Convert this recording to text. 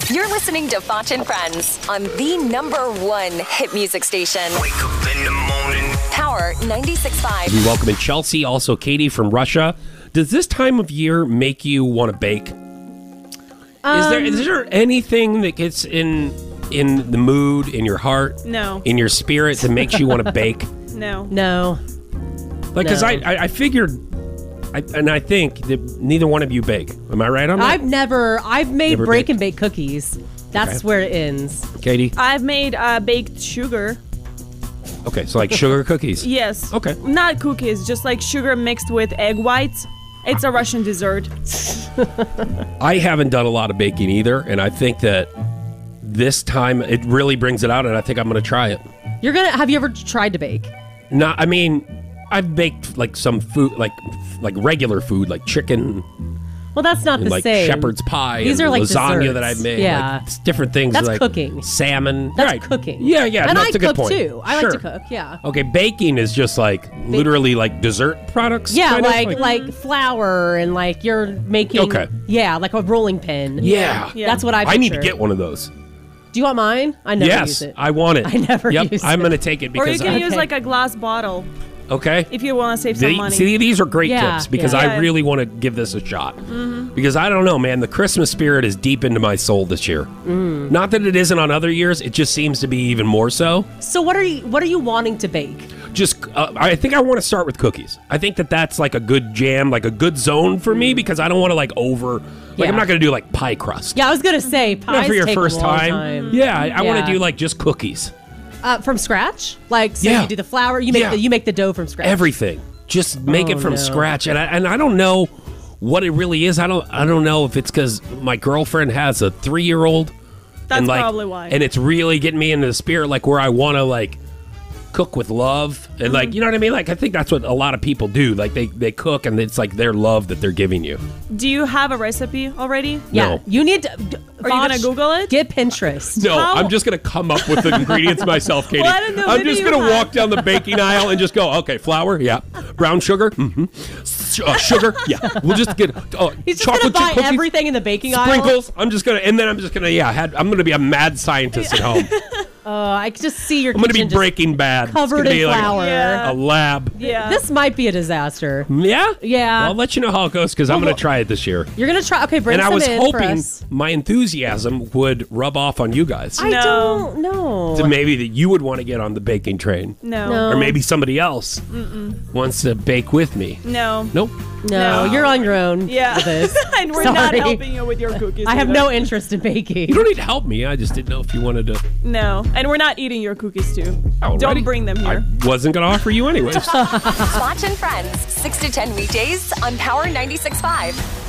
You're listening to Foch and Friends on the #1 hit music station. Wake up in the morning. Power 96.5. We welcome in Chelsea, also Katie from Russia. Does this time of year make you want to bake? Is there anything that gets in the mood, in your heart, No. in your spirit that makes you want to bake? No. Like, because No. I figured, I think that neither one of you bake. Am I right on that? I've made Never break baked. and bake cookies. That's Okay. where it ends. Katie? I've made baked sugar. Okay, so like sugar cookies. Yes. Okay. Not cookies, just like sugar mixed with egg whites. It's a Russian dessert. I haven't done a lot of baking either, and I think that this time it really brings it out, and I think I'm going to try it. Have you ever tried to bake? I mean, I've baked like some food, like regular food, like chicken, Well, that's not and the like same. shepherd's pie, These and are like lasagna desserts. that I've made. Yeah. Like, it's different things. That's like cooking. Salmon. That's right. cooking. Yeah. And that's I a good cook point. too. I Sure. like to cook. Yeah. Okay, baking is just like literally like dessert products. Yeah, kind of? like flour and like you're making. Okay. Yeah, like a rolling pin. Yeah. That's what I picture. I need to get one of those. Do you want mine? I never Yes, use it. I want it. I never Yep, use I'm it. going to take it Or you because can use Okay. like a glass bottle okay. if you want to save some money. See, these are great Yeah, tips because yeah. I really want to give this a shot. Because I don't know, man, the Christmas spirit is deep into my soul this year. Not that it isn't on other years, it just seems to be even more so. So what are you wanting to bake? Just, I think I want to start with cookies. I think that's like a good jam, like a good zone for me because I don't want to like Yeah. I'm not going to do like pie crust. Yeah, I was gonna say pies Not for your take first a long time. Yeah, I want Yeah. to do like just cookies. From scratch? Like, so Yeah. you do the flour, you Yeah. make the dough from scratch. Everything. Just make it from no. scratch. And I don't know what it really is. I don't know if it's because my girlfriend has a 3-year-old. That's and like, probably why. And it's really getting me into the spirit, like where I want to like cook with love and like, you know what I mean? Like I think that's what a lot of people do. Like they cook and it's like their love that they're giving you. Do you have a recipe already? Yeah, No. you need to. Are you gonna Google it? Get Pinterest. No, How- I'm just gonna come up with the ingredients myself, Katie. Well, I don't know, I'm maybe just you gonna have- walk down the baking aisle and just go, okay, flour, yeah, brown sugar, sugar, yeah. We'll just get He's just chocolate gonna buy chip cookies, everything in the baking aisle. sprinkles. I'm just gonna I'm gonna be a mad scientist at home. I can just see your I'm gonna be kitchen just Breaking Bad. It's covered gonna in be like flour. Yeah. a lab. Yeah. This might be a disaster. Yeah, Yeah. Well, I'll let you know how it goes because I'm gonna try it this year. You're gonna try. Okay, bring And I some was in for hoping us. my enthusiasm would rub off on you guys. I No. don't know. To maybe that you would want to get on the baking train. No. Or maybe somebody else wants to bake with me. No. Nope. No, you're on your own. Yeah. With this. And we're not Sorry. helping you with your cookies. I have either. no interest in baking. You don't need to help me. I just didn't know if you wanted to. No. And we're not eating your cookies too. Alrighty. Don't bring them here. I wasn't going to offer you anyways. Foch and Friends, 6 to 10 weekdays on Power 96.5.